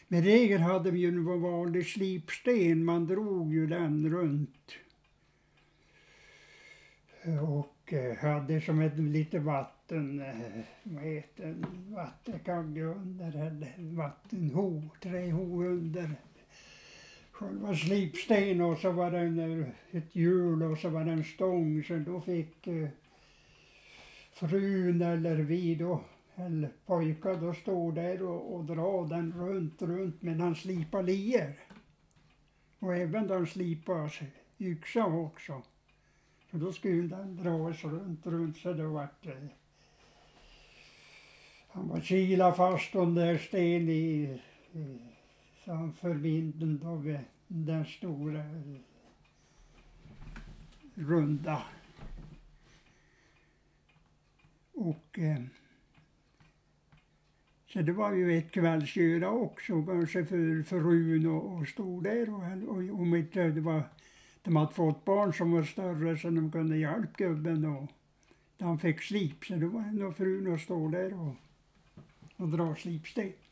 Med regel hade vi ju en vanlig slipsten, man drog ju den runt. Och hade som ett lite vatten, vad heter vattenkagge under, eller vattenho, träho under själva slipstenen, och så var det ett hjul och så var det en stång, så då fick frun eller vi då, eller pojkar då, stå där och dra den runt medan han slipade lier. Och även den slipade yxa också. Så då skulle den dras runt så det vart han var kila fast under sten i för vinden då vid den stora runda. Och så det var ju ett kvällsgöra också, kanske för frun och stod där och om inte det var, de hade fått barn som var större så de kunde hjälpa gubben och han fick slip, så det var nog frun att stå där och dra slipsten.